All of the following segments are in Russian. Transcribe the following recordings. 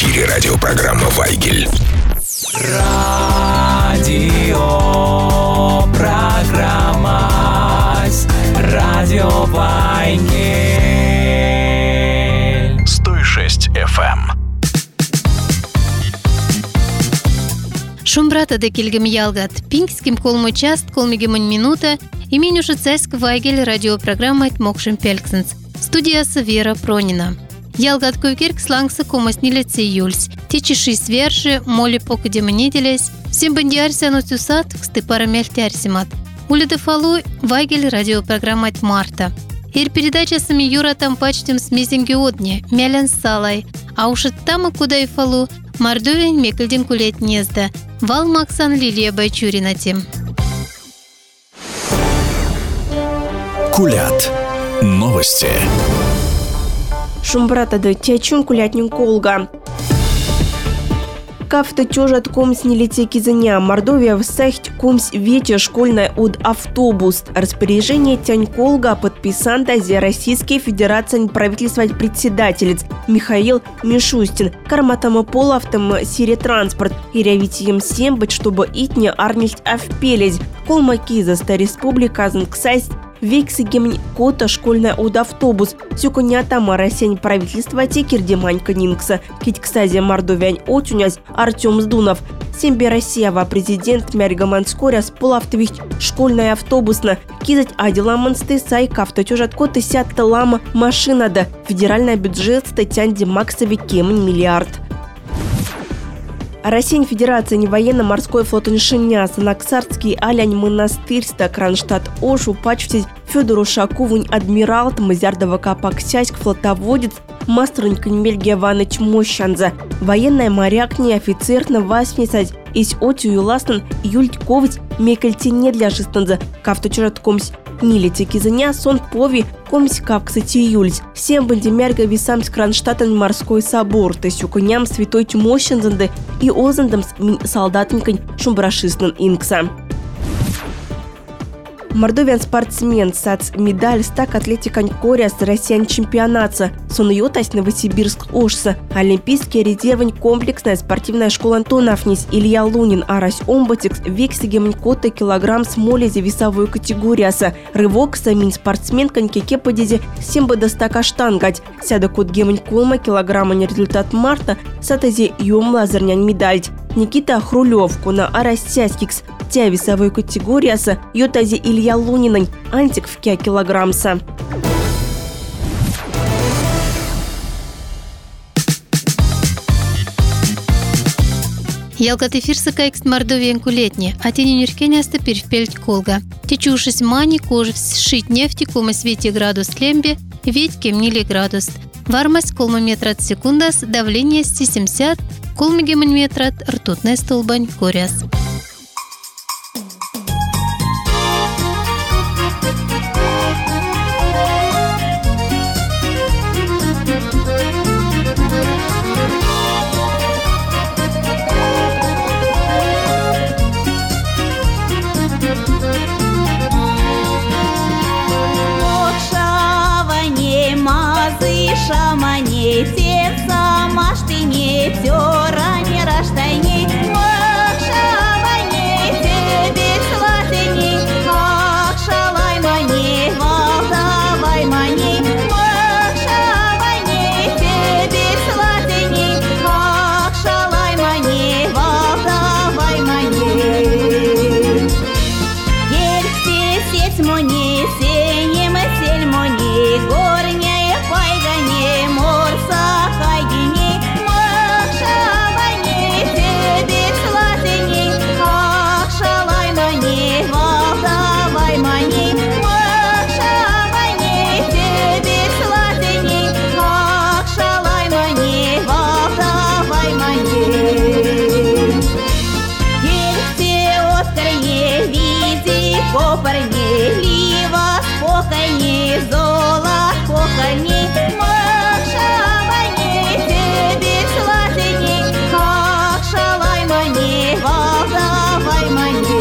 эфире радиопрограмма «Вайгель». Радиопрограмма «Радио Вайгель». 106 FM. Шумбрата да келгем ялгат. Пинкским колмо част, колмегемон минута. Имень уже цайск Вайгель радиопрограмма «Мокшим Пельксенс». Студиясы Вера Пронина. Ялгат койкерк слангсы комаснилец июльс. Течиши сверши, моли покадема неделясь. Всем бандиарся носюсат, кстепара мельтярсимат. Улиды фалу Вайгель радиопрограмма «Марта». Ир передача сами Юра там почтем смесенги одни, мялян салай. А уж там и куда и фалу, мордовень мекальдин кулет незда. Вал Максан Лилия Байчурина тем. Кулят. Новости. Шумбрата да тячун кулятнин колга. Кафта тёжат комс не лете кизаня. Мордовия в сахть комс вече школьная от автобус. Распоряжение тянь колга подписан тази Российской Федерации правительства председателец Михаил Мишустин. Карматама полавтом сире транспорт. И рявитием всем быть, чтобы итне армельть авпелезь. Колмаки ста республика занксайсть. Вексигем кота школьная от автобус. Сюконятама Россия правительства текердеманька Нинкса. Кить кстати Мордовиань отюнять Артем Сдунов. Сембе Россиява президент Мяргаман скоряс полавтовить школьная автобусна. Кизать аделамансты сайка автотюжат коты сятта лама машина да. Федеральный бюджет статянди максови кемень миллиард. Российская Федерация военно-морской флотоншиня Санаксарский алянь монастырь Кронштадт Ошу пачтить Федору Шаковунь адмирал Мазярдова Капаксяськ флотоводец Маструнькань Мельгия Ваныч Мощанза. Военная морякня офицерна васмисать из отью ластан юльтковец мекальтине для жистанза. Кавточурат комсь нилите кизаня сон пови комсь кавксати юльц. Всем бандемярга висам с Кронштадтен морской собор. Тесю коням святой Мощанзанды и озандам солдатникань шумбрашистан инкса. Мордовиан спортсмен сац медаль стак атлетикань коряс россиян чемпионата. Сон йотась Новосибирск Ошса. Олимпийский резервань комплексная спортивная школа Антоновнис Илья Лунин арась омбатикс вексигемань кота килограмм смолези весовую категорияса. Рывок самин спортсменкань кеке подизи семба до стака штангать. Сяда кот гемань колма килограмма не результат марта сатази йом лазернянь медаль. Никита Хрулев куна арась сяськикс. Тя весовой категорияса йотази Илья Лунинань антик в кя килограммса. Ялгат эфирса кайкст Мордовиен кулетни, а тени нюркеняста перевпельть колга. Течушись мани кожевс шить нефти кома свете градус лембе, ведь кемнили градус. Вармость колмометрат секундас, давление 70, колмегемометрат ртутная столбань коряс. Шамане, все сама штыне, тёра не раштайне, шаване, тебе слатыне, ах, шалай мане, валдавай мане, шаване, тебе слатыне, ах, шалай мане, валдавай мане. Ерте сеть моне, сенем сель моне, горня пайгане, морса хайгине, махшаване, тебе слатыне, ах, шалай мане, валдавай мане, махшаване, тебе слатыне, ах, шалай мане, валдавай мане. Ерте острые, види копорне, лива спокойне, зола спокойне, махшаване, тебе слатыне, ах, шалай мане, валдавай мане.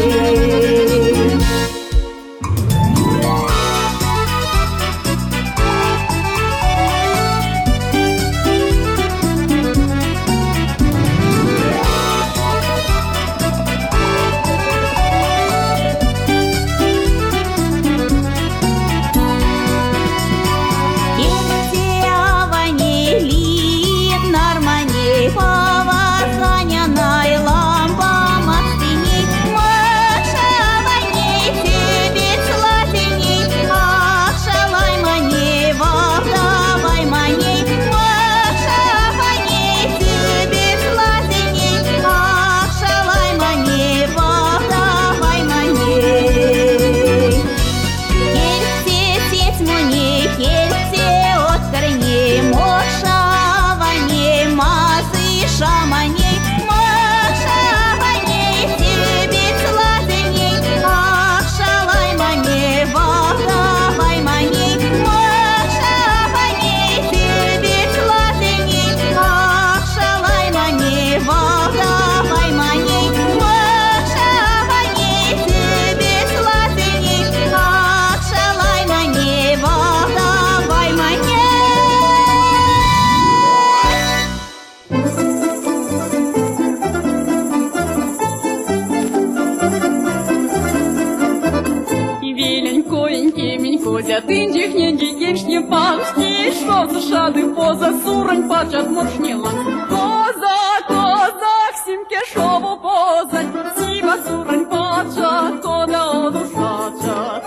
Козя тындих ненги геншни паншни, шо за шады поза сурань пачат моршнила. Коза, симке шову поза, сива сурань пачат, кода одушачат.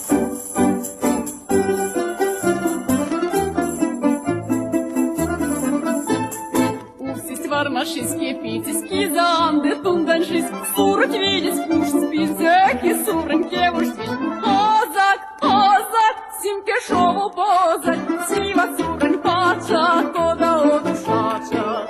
Вармашинские питиски занды, тунданшис, сурать видеть, куш спизеки, сурань кевушки. Озак, симке шову позать, сива сурань пачат, кода одушачат.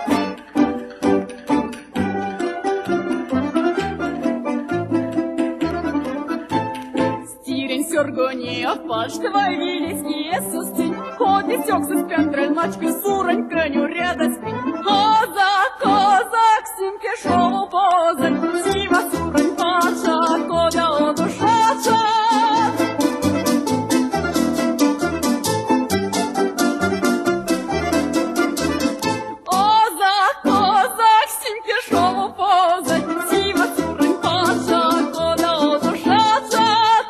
Стирень сёргония, паш, твои великие сустень, ходит сёкса с пендрель мачки, сурань креню рядость. Козак, симке шову позать, сива сурань пачат, кода одушачат. Озак, симке шову позать, сива сурань пачат, кода одушачат.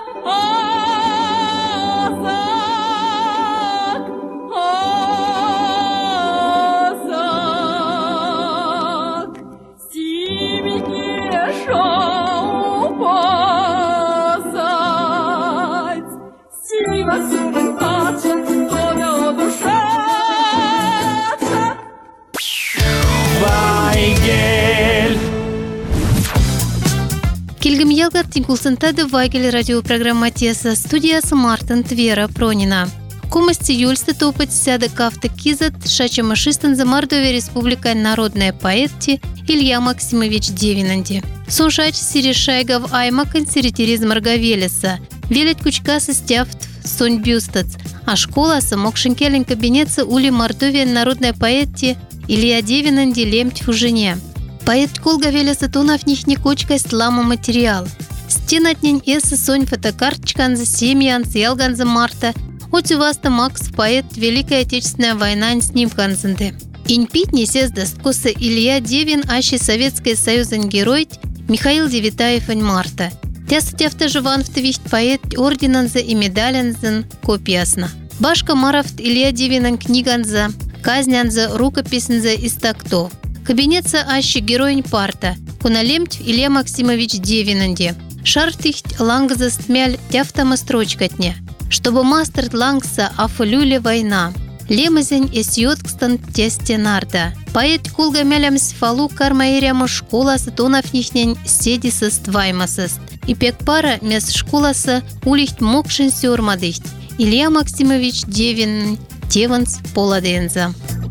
Вайгель. Келгім елгат тинкулсынтады Вайгель радиопрограмма Теса, студиясы Мартын Вера Пронина. Комасти юльсты топать сяды кафты кизат шачамашистан за Мордовия Республика народная поэтти Илья Максимович Девинанди. Соншач сирешайгав аймакан сиретериз Маргавелеса, велет кучкасы стяфт сонь бюстац, а школасы мокшинкелен кабинетса ули Мордовия народная поэтти Илья Девинанди лемть фужине. Поэт колга велеса тонав них не кочкасть лама материал. Стенатнень эсы сонь фотокарточкан за семьян с ялган за марта, отсюваста Макс поэт Великая Отечественная война с ним канзенды. Инпит несез досткоса Илья Девин, аще Советский Союзен герой Михаил Девитаев Марта. Тястя живанфтовищ поэт орденанза и медалянзен копиясна. Башка марафт Илья Девинан книганза, казнянза, рукописенза из тактов. Кабинетса аще героинь парта, куналемть Илья Максимович Девинанди. Шартихть лангза стмяль тяфтама строчкатня. Чтобы мастер лангса афалюле война. Лемазень эсьоткстан тестенарда. Поэт кулга мялямс фалу кармаиряма школасы тонав нихнень седиса стваймасыст. И пекпара мес школасы улихть мокшин сёрмадыхть. Илья Максимович Девин, Теванс Поладенза.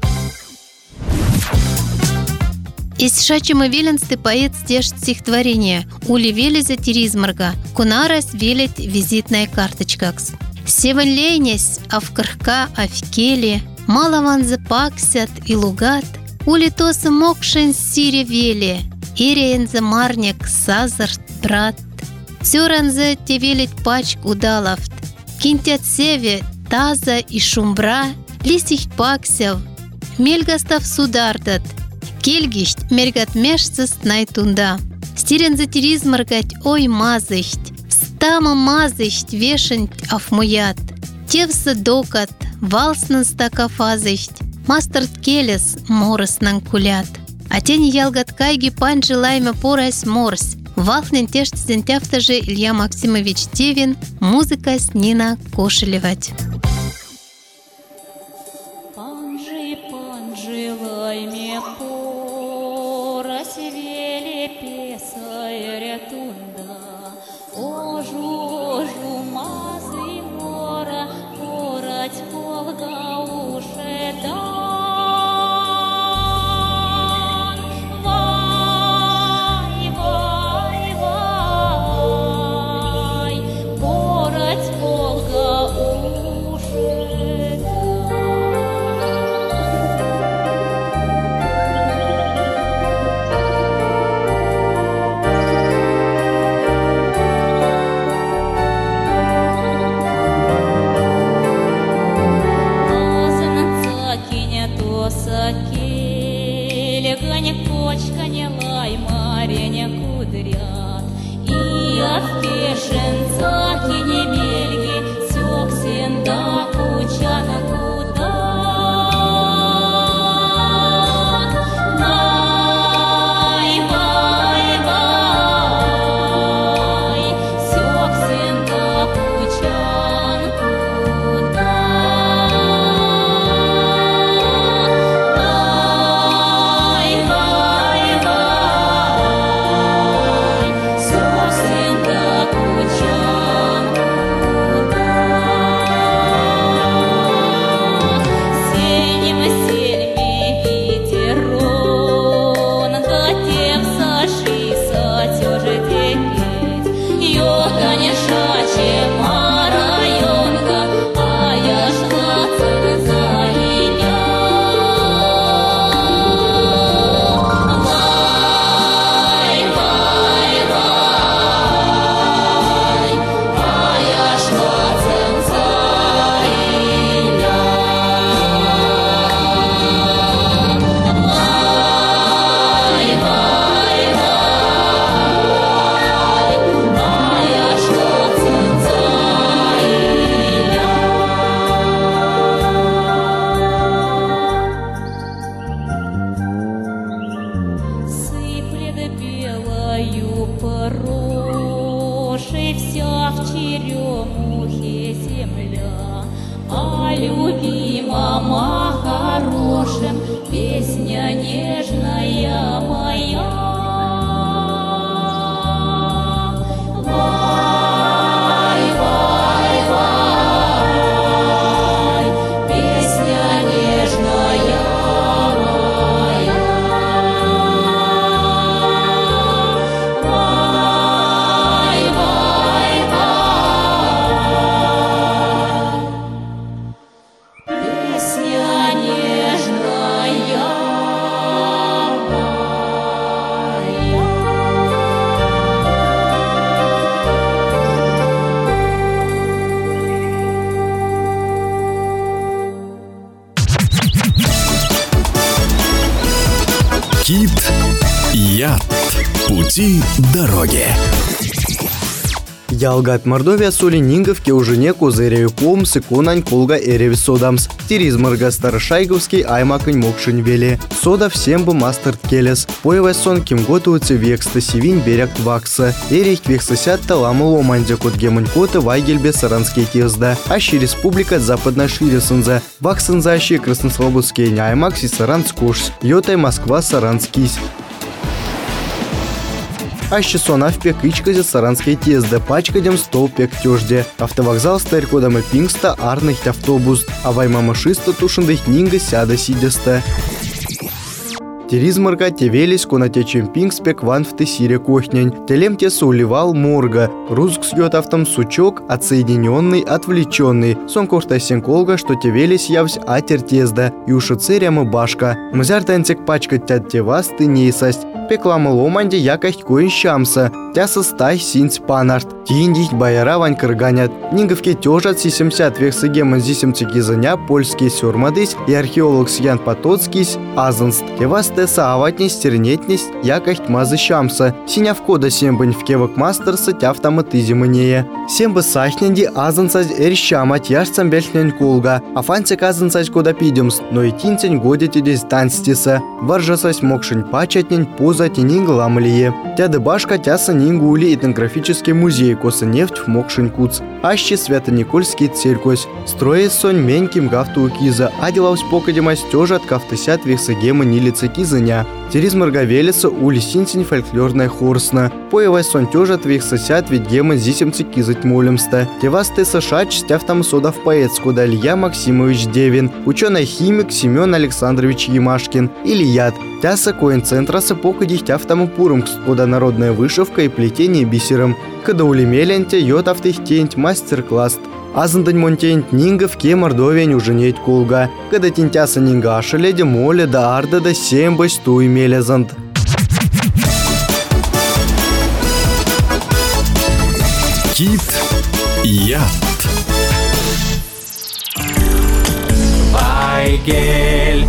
Из шачима веленсты поэт стежт стихотворение «Ули велеза теризмарга, кунарас велет визитная карточкакс». Севан лейнес, авкрхка, авкели, малаванза паксят и лугат, ули тоса мокшен сире вели, ириенза марняк, сазарт, брат. Цюранза те велет пачк удалафт, кинтят севе, таза и шумбра, лисихт паксяв, мельгастав судардат, кельгищ мергат мешцест найтунда. Стиренза теризмаргать ой мазыхт, стама мазыхт вешент афмуят. Тевса докат, валснан стакафазыхт, мастерт келес морыснан кулят. А тень ялгат кайги панжи лайма порась морсь. Валхнен тештзен тяфтаже Илья Максимович Девин, музыка с Нина Кошелевать. Панжи лайме порась веле песая рятунда. Ожу мазы мора, порать полга ушеда. Порать полга Пути дороги. Ялгат Мордовия Солининговке уже не козырею комсы конань колга эревис содамс. Тиризмарга Старошайговский аймакань мокшин вели. Сода всем бы мастер келес. Поевай сон кем готуется векста сивинь берег вакса. Эрих вексасят таламу ломанде кот гемонь кота вайгельбе саранские тезда. Ащи республика западная ширисанза. Ваксанза ащи краснослободские аймак си саранскошс. Йотай Москва саранскись. Аще сона в пекичказе саранские тезда, пачкадем стол пек тёжде. Автовокзал старькодам и пингста арнахть автобус, а ваймамашиста тушендых нинга сяда сидеста. Теризмарга тевелись конатечем пингспек ван в тесире кохнянь. Телем тесу уливал морга. Руск сьет автом сучок, отсоединенный, отвлеченный. Сон кошта сенколга, что тевелись явсь атер тезда. И ушицерям и башка. Мзяр танцек пачкать тят тевас ты нейсасть. Пеклама ломанде якахть коин щамса. Тяса стай синц панарт. Тиндить бояра вань кырганят. Нинговке тёжат си 70 век сыгемон зисемцек изаня польский сёрмадысь и археолог Сьян Потоцкийсь азанст. Тевас теса аватнись стернетнись якахть мазы щамса. Синя вкода сембань в кевок мастерса тяфтаматызи мнее. Сембы сахненди азансать эрщамать яшцам бельхнен колга. Афанцек азансать кода пидемс, но и тинцень годите десь танстиса. Варжасась мокшень пачатнень поза тенинг ламлие. Тяды башка тяса нингули этнографический музей коса нефть в мокшень куц. Ащи Свято-Никольский церковь. Строит сонь меньким гафту киза. Адилаус покадемась тёжат кафтысят вексагема нилица кизаня. Теризмарга велеса ули синсень фольклорная хорсна. Поевай сон тёжат вексасят ведь гема зисемцы кизать молемста. Тевас теса шач стяв там сода в поэцку Илья Максимович Девин. Ученый-химик Семен Александрович Ямашкин. Ильяд. Тяса коин центраса покадих тяв там упуром кода народная вышивка и плетение бисером. Когда улемеленте йод автых мастер-класс. Азандань монтень нингов ке Мордовия уже неть колга. Когда тентяса нинга шеледе моле да арда да сембась туй мелезанд. Кит Яд. Вайгель.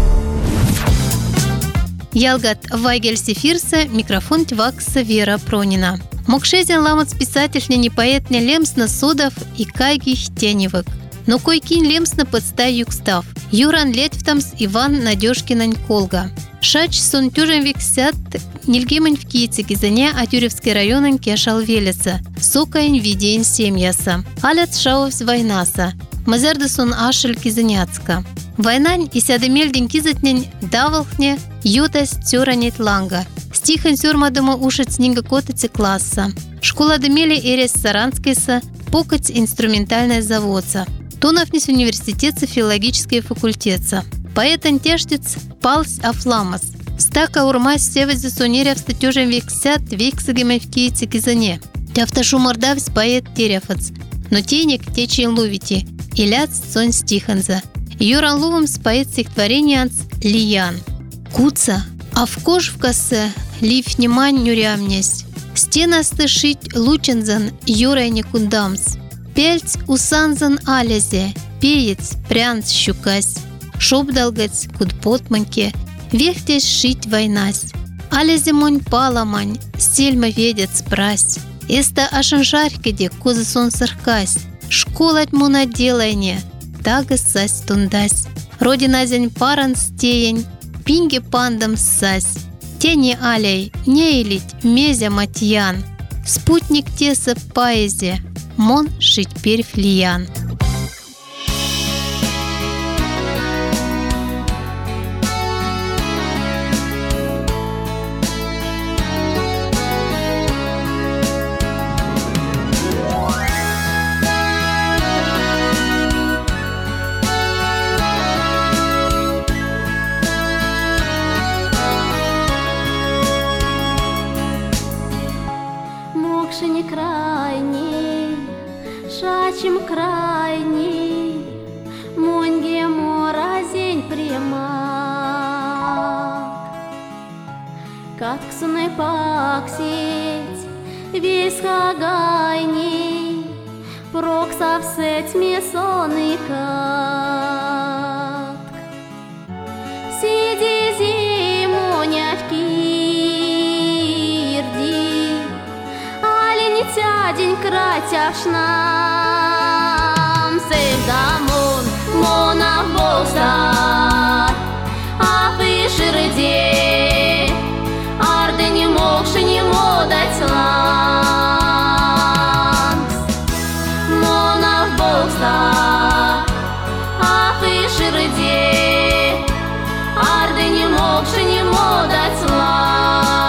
Ялгат Вайгель Сефирса, микрофон Твакса Вера Пронина. Мокшезен ламац писатель не поэт не лемсна судов и кайгих теневок. Но койкин лемсна подстай юкстав. Юран Летвтамс Иван Надежкинань Колга. Шач сон тюжем виксят нильгемань в Кицике заня Атюревский районен кешал велеса. Сокаин видень семьяса. Алец шаовс войнаса. Мазерда сон ашель кизаняцка. Войнань и сядемельдень кизатнень давалхне ютас тюранет ланга. Стихань сюрмадому ушец нинга котыцы класса. Школа демели эрес саранскайса, покать инструментальная заводца. Тонавнис университетца филологический факультетца. Поэтан тештец палс афламас. Стака урмась севази сонерев статюжем вексят вексагеме в кийце кизане. Тяфташу мордавс поэт терефац. Но тенек течен лувити. Иляц сон стиханза. Юран лувам споэт стихотворенианц Лиян. Куца, а в кож в косе лив немань нюрямнесь. Стена стышить лучензан юрай некундамс. Пельц усанзан алязе, пеец прянц щукась. Шоп долгать куд потманьке, вехтесь шить войнась. Алязе монь паламань, сельма ведец прась. Эста ашанжарькеде козы сон саркась. Школать муна делайне, тагас сась тундась. Родина зень паран стеень, пинге пандам ссась. Тени алей, не илить, мезя матьян. Спутник теса поэзия, мон шить перф лиян. Шачим крайний, моньге моразень примак. Катксуны паксить, весь хагайний, проксав сеть месоны катк. Сиди зимуня в кирди, день кратяш нам, Сейдамон, мона болса, а вы жирде, арды не могши не модать ланс. Мона болса, а вы жирде, арды не могши не модать ланс.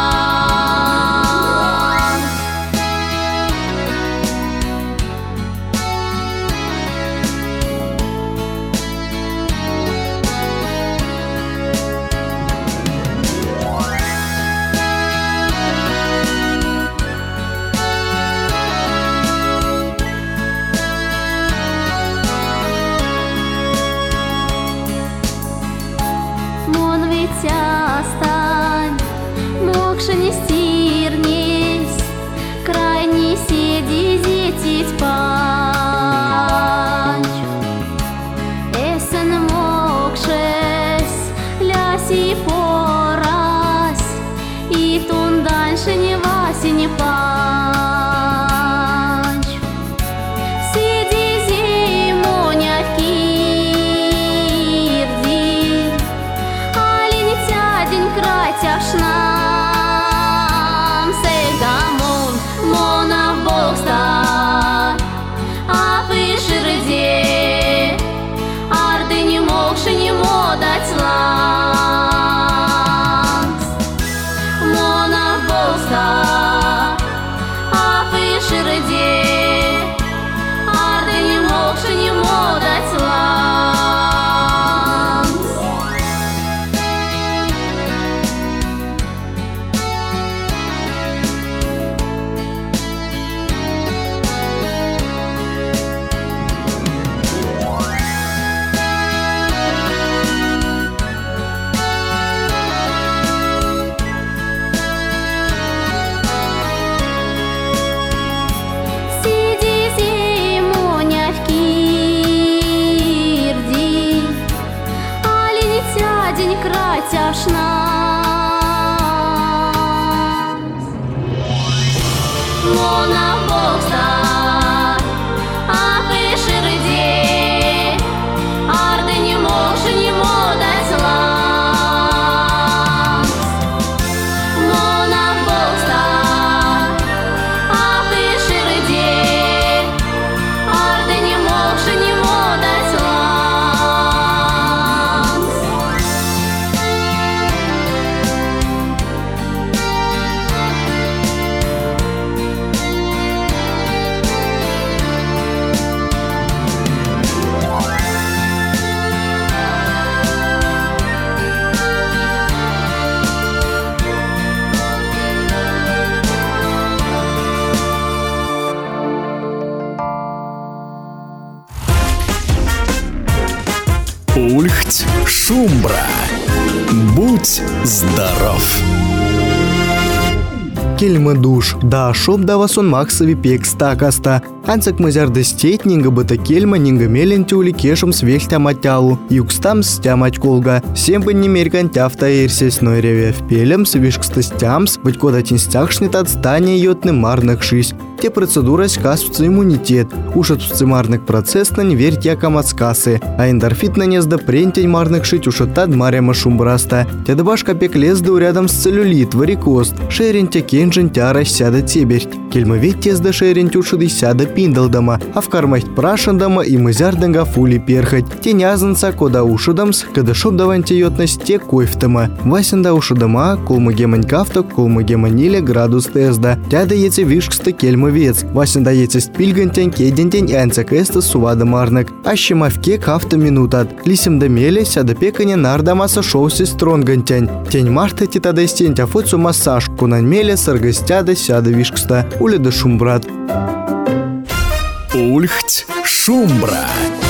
Остань, мокша не стирнись, крайне седи зетить панч. Эсен мокшес, ляси порась, и тун дальше не васи не панч. Сиди зиму не кратяш нам, Сейдамон, мона болса, а вы жирде, арды не могши не модать ланс. Мона болса, а вы жирде, арды не могши не модать ланс. День кратяш нас. Мона болса, а вы жирде, арды не могши не модать ланс. Мона болса, а вы жирде, арды не могши не модать ланс. Ульхть Шумбра. Будь здоров! Кельма душ, да шоп да васон максови пек стакаста. Анцак мазярда стеть нинга быта кельма нинга мелен тюли кешем свехтя матялу. Юкстам стямать колга. Семпы немеркан тяфта ирсес нойреве в пелем свишкста стямс, быть кода тинстяхшнет отстание йотны марных шись. Те процедура скасуется иммунитет. Уж от марных процесс на неверь якам отскасы. А эндорфит на незда прентень марных шить уж от тад маряма шумбраста. Те дабашка пек лезду рядом с целлюлит, варикост. Шерин те кенжин тяра сяда теберть. Кельма ведь тезда шерин тюшады сяда пиндалдама. А в кармахт прашандама и мызярданга фули перхать. Те нязанца кода ушудамс, когда шоп даванте йотность те койфтама. Васенда ушудама, колмагемань кафта, колмагеманиле градус тезда. Тяда еце вишкста кельма вец. Васен даете спильгантень, кедентень и анцакеста сувада марнак. А щемавке кафта минутат. Лисим да меле, сяда пеканя нардамаса шоуси стронгантень. Тень марта титада стентя фоцу массаж. Кунань меле саргастяда сяда вишкста. Уля да шумбрат. Ульхть Шумбра.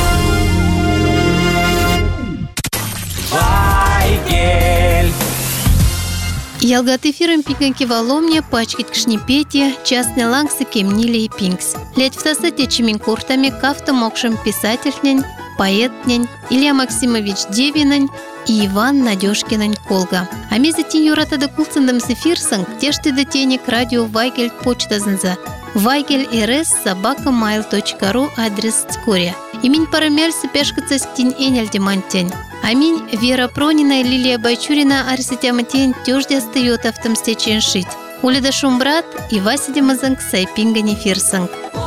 Ялгат эфиром пиканки воломня, пачкит кшнипетия, частный лангсы кемнили и пинкс. Лять в сосете чимин куртами кафта мокшим писательнянь, поэтнянь, Илья Максимович Девинань и Иван Надежкинань Колга. А меза тень юрата да кулцандам с эфирсанг, те шты да тенек радио Вайгель почта занза. vaigel.rs@mail.ru адрес скоря. Имень парамельсы пешкаться стень энельдемантень. Аминь Вера Пронина и Лилия Байчурина арсетяматень тёждя остаёт автомстечен шить. Уледа Шумбрат и Вася Демазанг сайпинга нефирсанг.